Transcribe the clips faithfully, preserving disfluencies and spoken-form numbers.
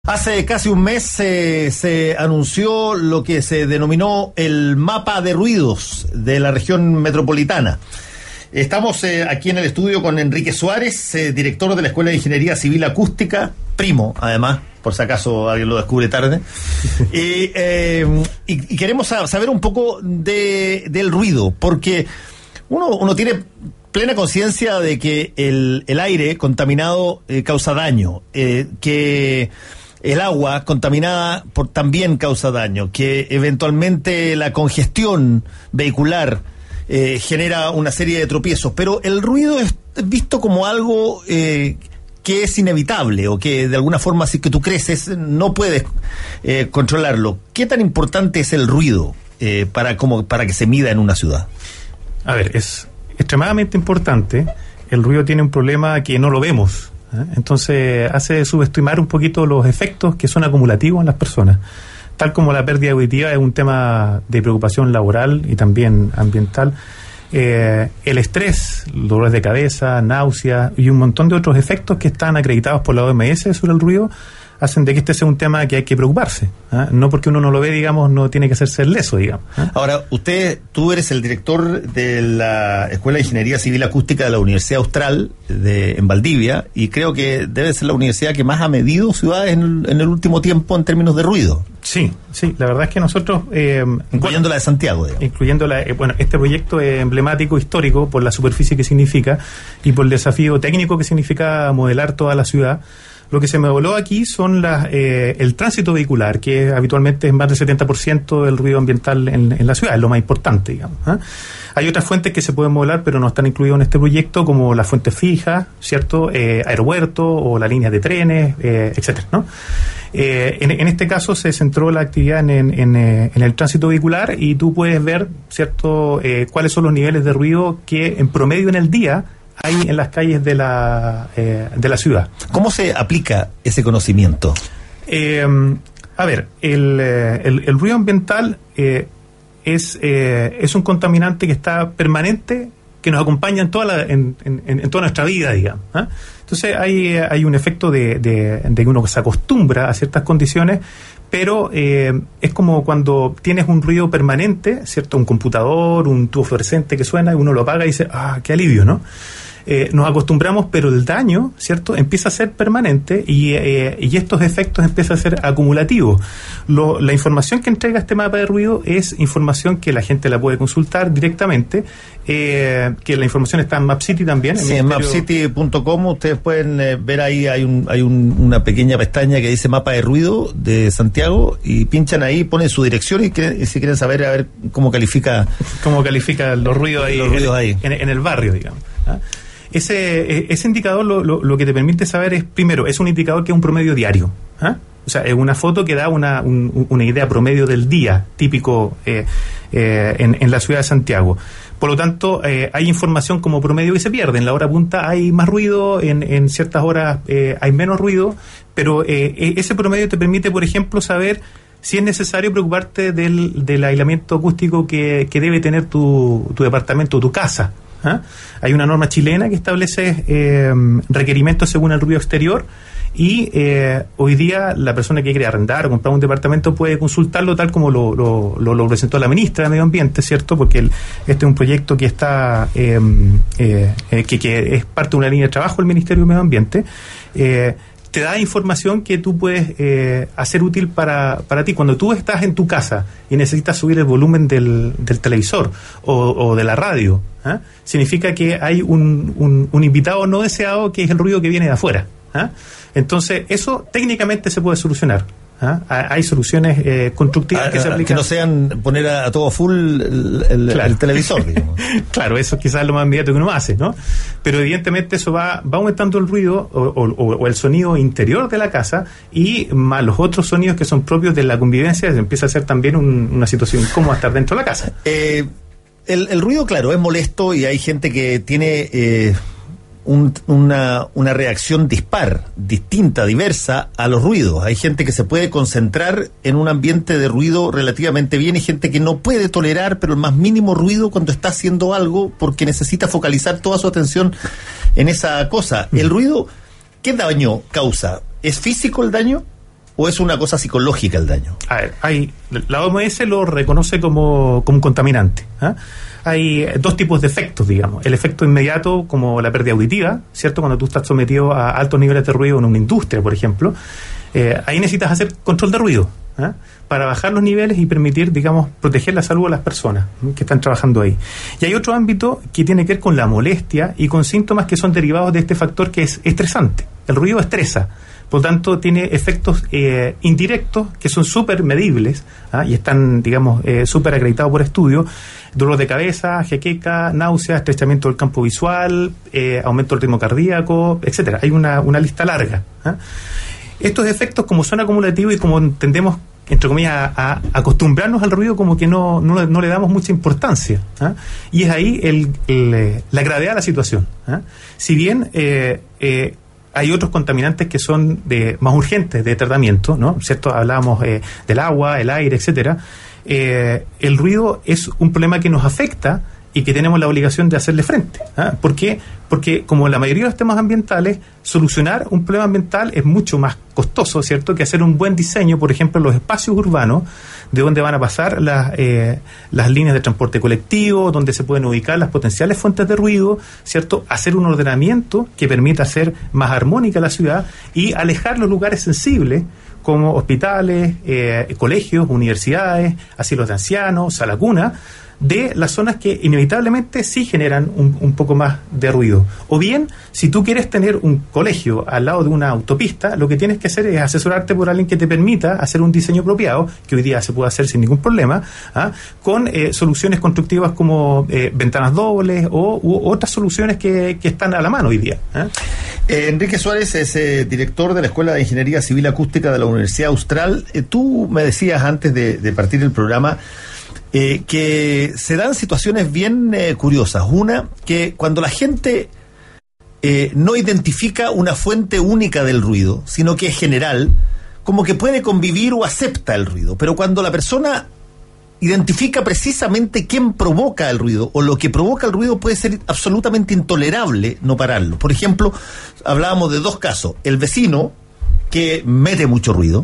Hace casi un mes eh, se anunció lo que se denominó el mapa de ruidos de la región metropolitana. Estamos eh, aquí en el estudio con Enrique Suárez, eh, director de la Escuela de Ingeniería Civil Acústica, primo, además, por si acaso alguien lo descubre tarde. y, eh, y, y queremos saber un poco de, del ruido, porque uno, uno tiene plena conciencia de que el, el aire contaminado eh, causa daño, eh, que el agua contaminada por, también causa daño, que eventualmente la congestión vehicular eh, genera una serie de tropiezos, pero el ruido es visto como algo eh, que es inevitable o que de alguna forma, si que tú creces, no puedes eh, controlarlo. ¿Qué tan importante es el ruido eh, para, como, para que se mida en una ciudad? A ver, es extremadamente importante. El ruido tiene un problema que no lo vemos. ¿eh? Entonces hace subestimar un poquito los efectos que son acumulativos en las personas. Tal como la pérdida auditiva es un tema de preocupación laboral y también ambiental, eh, el estrés, dolores de cabeza, náuseas y un montón de otros efectos que están acreditados por la O M S sobre el ruido hacen de que este sea un tema que hay que preocuparse. ¿eh? No porque uno no lo ve, digamos, no tiene que hacerse leso, digamos. ¿eh? Ahora, usted, tú eres el director de la Escuela de Ingeniería Civil Acústica de la Universidad Austral de, en Valdivia, y creo que debe ser la universidad que más ha medido ciudades en, en el último tiempo en términos de ruido. Sí, sí, la verdad es que nosotros... Eh, incluyendo bueno, la de Santiago, digamos. Incluyendo la... Eh, bueno, este proyecto es emblemático, histórico, por la superficie que significa y por el desafío técnico que significa modelar toda la ciudad. Lo que se modeló aquí son las, eh, el tránsito vehicular, que habitualmente es más del setenta por ciento del ruido ambiental en, en la ciudad, es lo más importante, digamos. ¿eh? Hay otras fuentes que se pueden modelar, pero no están incluidas en este proyecto, como las fuentes fijas, ¿cierto? Eh, aeropuertos o las líneas de trenes, eh, etcétera, ¿no? Eh, en, en este caso se centró la actividad en, en, en, en el tránsito vehicular y tú puedes ver, ¿cierto?, eh, cuáles son los niveles de ruido que en promedio en el día hay en las calles de la eh, de la ciudad. ¿Cómo se aplica ese conocimiento? Eh, a ver, el, el, el ruido ambiental eh, es, eh, es un contaminante que está permanente, que nos acompaña en toda, la, en, en, en toda nuestra vida, digamos. ¿eh? Entonces hay, hay un efecto de, de, de que uno se acostumbra a ciertas condiciones, pero eh, es como cuando tienes un ruido permanente, ¿cierto? Un computador, un tubo fluorescente que suena y uno lo apaga y dice, ah, qué alivio, ¿no? Eh, nos acostumbramos, pero el daño, ¿cierto?, empieza a ser permanente y, eh, y estos efectos empiezan a ser acumulativos. Lo, la información que entrega este mapa de ruido es información que la gente la puede consultar directamente, eh, que la información está en MapCity también. Sí, en mapcity punto com ustedes pueden eh, ver ahí, hay, un, hay un, una pequeña pestaña que dice mapa de ruido de Santiago y pinchan ahí, ponen su dirección y, que, y si quieren saber a ver cómo califica cómo califica los ruidos ahí, los ruidos ahí. En, en, en el barrio, digamos. ¿ah? Ese, ese indicador lo, lo, lo que te permite saber es, primero, es un indicador que es un promedio diario. ¿eh? O sea, es una foto que da una, un, una idea promedio del día típico eh, eh, en, en la ciudad de Santiago. Por lo tanto, eh, hay información como promedio que se pierde. En la hora punta hay más ruido, en, en ciertas horas eh, hay menos ruido, pero eh, ese promedio te permite, por ejemplo, saber si es necesario preocuparte del, del aislamiento acústico que, que debe tener tu, tu departamento o tu casa. ¿Eh? Hay una norma chilena que establece eh, requerimientos según el ruido exterior y eh, hoy día la persona que quiere arrendar o comprar un departamento puede consultarlo tal como lo, lo, lo, lo presentó la ministra de Medio Ambiente, ¿cierto? Porque el, este es un proyecto que está eh, eh, eh, que, que es parte de una línea de trabajo del Ministerio de Medio Ambiente. eh, te da información que tú puedes eh, hacer útil para, para ti. Cuando tú estás en tu casa y necesitas subir el volumen del, del televisor o, o de la radio, ¿eh? significa que hay un, un, un invitado no deseado que es el ruido que viene de afuera. ¿eh? Entonces, eso técnicamente se puede solucionar. ¿Ah? Hay soluciones eh, constructivas ah, que se aplican. Que no sean poner a, a todo full el, el, claro. el televisor, digamos. Claro, eso es quizás lo más inmediato que uno hace, ¿no? Pero evidentemente eso va, va aumentando el ruido o, o, o el sonido interior de la casa y más los otros sonidos que son propios de la convivencia, se empieza a hacer también un, una situación incómoda estar dentro de la casa. Eh, el, el ruido, claro, es molesto y hay gente que tiene... Eh, Un, una, una reacción dispar, distinta, diversa a los ruidos. Hay gente que se puede concentrar en un ambiente de ruido relativamente bien y gente que no puede tolerar pero el más mínimo ruido cuando está haciendo algo porque necesita focalizar toda su atención en esa cosa. ¿El ruido qué daño causa? ¿Es físico el daño o es una cosa psicológica el daño? A ver, hay, la O M S lo reconoce como, como un contaminante. ¿eh? Hay dos tipos de efectos, digamos. El efecto inmediato, como la pérdida auditiva, ¿cierto? Cuando tú estás sometido a altos niveles de ruido en una industria, por ejemplo, eh, ahí necesitas hacer control de ruido, ¿eh? para bajar los niveles y permitir, digamos, proteger la salud de las personas, ¿eh? que están trabajando ahí. Y hay otro ámbito que tiene que ver con la molestia y con síntomas que son derivados de este factor que es estresante. El ruido estresa. Por lo tanto, tiene efectos eh, indirectos que son súper medibles ¿ah? y están, digamos, eh, súper acreditados por estudios. Dolor de cabeza, jaqueca, náusea, estrechamiento del campo visual, eh, aumento del ritmo cardíaco, etcétera. Hay una, una lista larga. ¿ah? Estos efectos, como son acumulativos y como tendemos, entre comillas, a, a acostumbrarnos al ruido, como que no, no, no le damos mucha importancia. ¿ah? Y es ahí el, el, la gravedad de la situación. ¿ah? Si bien... Eh, eh, hay otros contaminantes que son de, más urgentes de tratamiento, ¿no? ¿Cierto? Hablábamos eh, del agua, el aire, etcétera. Eh, el ruido es un problema que nos afecta y que tenemos la obligación de hacerle frente. ¿ah? ¿Por qué? Porque, como la mayoría de los temas ambientales, solucionar un problema ambiental es mucho más costoso, ¿cierto?, que hacer un buen diseño, por ejemplo, en los espacios urbanos, de donde van a pasar las, eh, las líneas de transporte colectivo, donde se pueden ubicar las potenciales fuentes de ruido, ¿cierto?, hacer un ordenamiento que permita hacer más armónica la ciudad y alejar los lugares sensibles, como hospitales, eh, colegios, universidades, asilos de ancianos, sala cuna, de las zonas que inevitablemente sí generan un, un poco más de ruido. O bien, si tú quieres tener un colegio al lado de una autopista, lo que tienes que hacer es asesorarte por alguien que te permita hacer un diseño apropiado, que hoy día se puede hacer sin ningún problema, ¿ah? con eh, soluciones constructivas como eh, ventanas dobles o u otras soluciones que, que están a la mano hoy día. ¿eh? Eh, Enrique Suárez es eh, director de la Escuela de Ingeniería Civil Acústica de la Universidad Austral. Eh, tú me decías antes de, de partir el programa Eh, que se dan situaciones bien eh, curiosas. Una, que cuando la gente eh, no identifica una fuente única del ruido, sino que es general, como que puede convivir o acepta el ruido. Pero cuando la persona identifica precisamente quién provoca el ruido o lo que provoca el ruido, puede ser absolutamente intolerable no pararlo. Por ejemplo, hablábamos de dos casos. El vecino que mete mucho ruido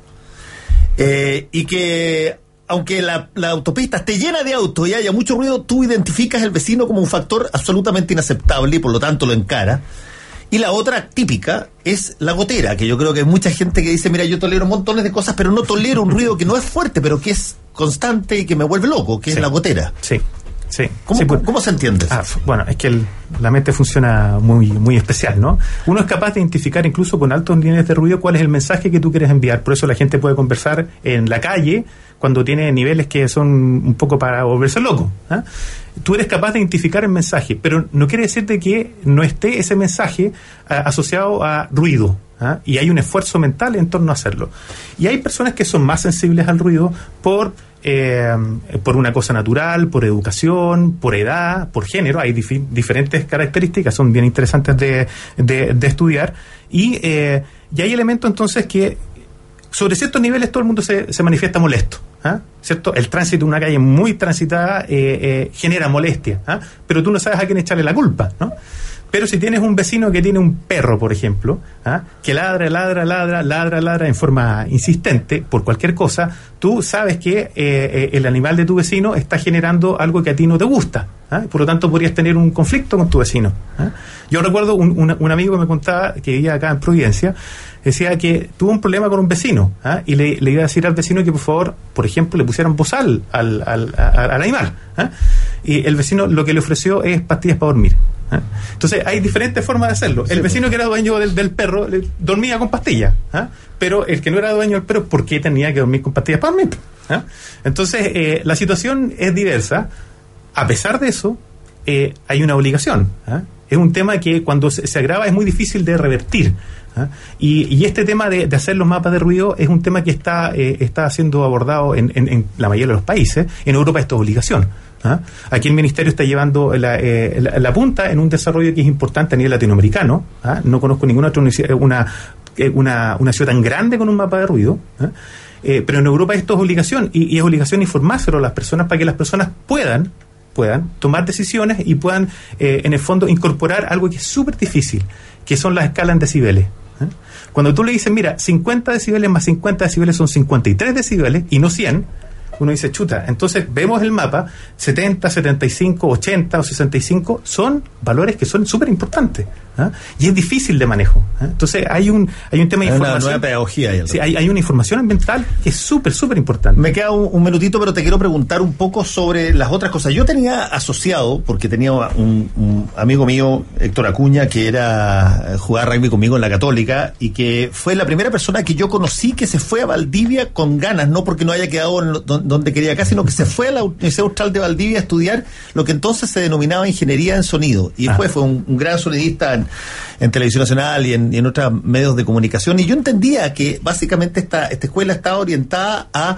eh, y que... aunque la, la autopista esté llena de autos y haya mucho ruido, tú identificas el vecino como un factor absolutamente inaceptable y por lo tanto lo encara. Y la otra típica es la gotera, que yo creo que hay mucha gente que dice, mira, yo tolero montones de cosas, pero no tolero un ruido que no es fuerte, pero que es constante y que me vuelve loco, que sí. es la gotera. Sí. Sí. ¿Cómo, sí, ¿cómo, ¿Cómo se entiende eso? Ah, bueno, es que el, la mente funciona muy, muy especial, ¿no? Uno es capaz de identificar incluso con altos niveles de ruido cuál es el mensaje que tú quieres enviar. Por eso la gente puede conversar en la calle cuando tiene niveles que son un poco para volverse loco. ¿eh? Tú eres capaz de identificar el mensaje, pero no quiere decir de que no esté ese mensaje a, asociado a ruido. ¿eh? Y hay un esfuerzo mental en torno a hacerlo. Y hay personas que son más sensibles al ruido por... Eh, por una cosa natural, por educación, por edad, por género. Hay dif- diferentes características, son bien interesantes de, de, de estudiar. Y, eh, y hay elementos entonces que sobre ciertos niveles todo el mundo se, se manifiesta molesto. ¿ah? ¿Cierto? El tránsito de una calle muy transitada eh, eh, genera molestia, ¿ah? pero tú no sabes a quién echarle la culpa, ¿no? Pero si tienes un vecino que tiene un perro, por ejemplo, ¿ah? que ladra, ladra, ladra, ladra, ladra en forma insistente por cualquier cosa, tú sabes que eh, eh, el animal de tu vecino está generando algo que a ti no te gusta. ¿ah? Por lo tanto, podrías tener un conflicto con tu vecino. ¿ah? Yo recuerdo un, un, un amigo que me contaba, que vivía acá en Providencia, decía que tuvo un problema con un vecino ¿ah? y le, le iba a decir al vecino que por favor, por ejemplo, le pusieran bozal al, al, al, al animal. ¿ah? Y el vecino lo que le ofreció es pastillas para dormir. ¿eh? Entonces hay diferentes formas de hacerlo. El vecino que era dueño del, del perro le, dormía con pastillas, ¿eh? pero el que no era dueño del perro, ¿por qué tenía que dormir con pastillas para dormir? ¿eh? Entonces eh, la situación es diversa. A pesar de eso, eh, hay una obligación. ¿eh? Es un tema que cuando se, se agrava es muy difícil de revertir. ¿eh? Y, y este tema de, de hacer los mapas de ruido es un tema que está, eh, está siendo abordado en, en, en la mayoría de los países. En Europa esto es obligación. ¿Ah? Aquí el Ministerio está llevando la, eh, la, la punta en un desarrollo que es importante a nivel latinoamericano. ¿ah? No conozco ninguna otra una, una, una ciudad tan grande con un mapa de ruido. ¿ah? Eh, pero en Europa esto es obligación y, y es obligación informárselo a las personas para que las personas puedan puedan tomar decisiones y puedan, eh, en el fondo, incorporar algo que es súper difícil, que son las escalas en decibeles. ¿eh? Cuando tú le dices, mira, cincuenta decibeles más cincuenta decibeles son cincuenta y tres decibeles y no cien, uno dice, chuta, entonces vemos el mapa, setenta, setenta y cinco, ochenta o sesenta y cinco son valores que son súper importantes, ¿eh? Y es difícil de manejo, ¿eh? Entonces hay un hay un tema de hay información. Una nueva pedagogía ahí, sí, hay, hay una información ambiental que es súper, súper importante. Me queda un, un minutito, pero te quiero preguntar un poco sobre las otras cosas. Yo tenía asociado, porque tenía un, un amigo mío, Héctor Acuña, que era jugar rugby conmigo en la Católica, y que fue la primera persona que yo conocí que se fue a Valdivia con ganas, no porque no haya quedado en lo, donde quería acá, sino que se fue a la Universidad Austral de Valdivia a estudiar lo que entonces se denominaba ingeniería en sonido. Y después ah. fue un, un gran sonidista en, en Televisión Nacional y en, y en otros medios de comunicación. Y yo entendía que básicamente esta, esta escuela estaba orientada a,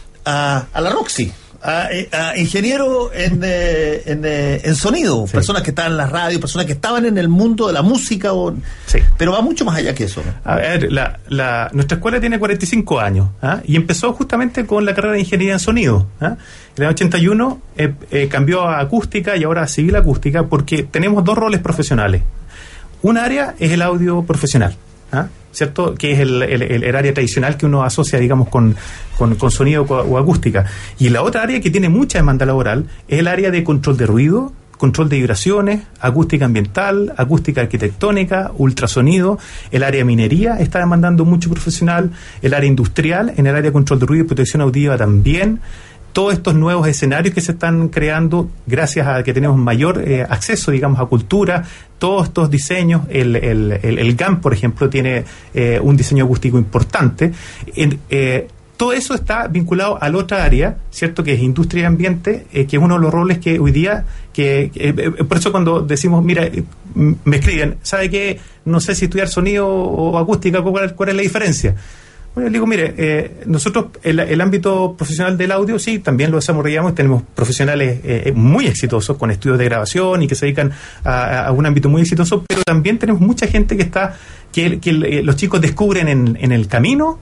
a, a la Roxy. A, a ingeniero en, eh, en, eh, en sonido, sí. Personas que estaban en la radio, personas que estaban en el mundo de la música, o, sí. Pero va mucho más allá que eso, ¿no? A ver, la, la, nuestra escuela tiene cuarenta y cinco años, ¿ah? Y empezó justamente con la carrera de ingeniería en sonido, ¿ah? En el ochenta y uno eh, eh, cambió a acústica y ahora a civil acústica, porque tenemos dos roles profesionales. Un área es el audio profesional, ¿ah? ¿Cierto? Que es el, el, el área tradicional que uno asocia, digamos, con, con, con sonido o acústica. Y la otra área que tiene mucha demanda laboral es el área de control de ruido, control de vibraciones, acústica ambiental, acústica arquitectónica, ultrasonido. El área de minería está demandando mucho profesional, el área industrial, en el área de control de ruido y protección auditiva también. Todos estos nuevos escenarios que se están creando gracias a que tenemos mayor eh, acceso, digamos, a cultura, todos estos diseños, el, el, el, el G A M, por ejemplo, tiene eh, un diseño acústico importante. En, eh, todo eso está vinculado a la otra área, ¿cierto?, que es industria y ambiente, eh, que es uno de los roles que hoy día, que eh, por eso cuando decimos, mira, eh, me escriben, ¿sabe qué? No sé si estudiar sonido o acústica, ¿cuál, cuál es la diferencia? Bueno, le digo, mire, eh, nosotros el, el ámbito profesional del audio, sí, también lo desarrollamos, tenemos profesionales eh, muy exitosos con estudios de grabación y que se dedican a, a un ámbito muy exitoso, pero también tenemos mucha gente que está, que, que eh, los chicos descubren en, en el camino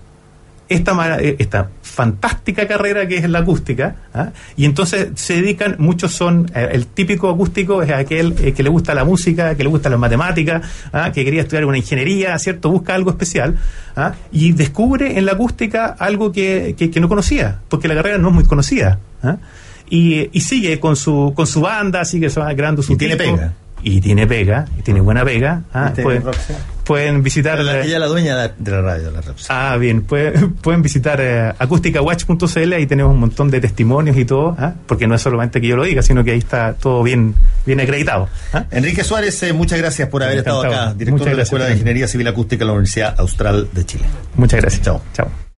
esta, esta fantástica carrera que es la acústica, ¿ah? Y entonces se dedican, muchos son, eh, el típico acústico es aquel eh, que le gusta la música, que le gusta las matemáticas, ¿ah? Que quería estudiar una ingeniería, ¿cierto? Busca algo especial, ¿ah? Y descubre en la acústica algo que, que, que no conocía, porque la carrera no es muy conocida, ¿ah? Y, y sigue con su con su banda, sigue se va creando su y tiene pega. Y tiene pega, y tiene buena pega. Ah, pueden, pueden visitar... La, ella es la dueña de la, de la radio, la Roxy. Ah, bien, pueden, pueden visitar eh, acústica watch punto c l, ahí tenemos un montón de testimonios y todo, ¿ah? Porque no es solamente que yo lo diga, sino que ahí está todo bien, bien acreditado, ¿ah? Enrique Suárez, eh, muchas gracias por haber Encantado. estado acá, director de la Escuela de Ingeniería Civil Acústica de la Universidad Austral de Chile. Muchas gracias. Chao. Chao.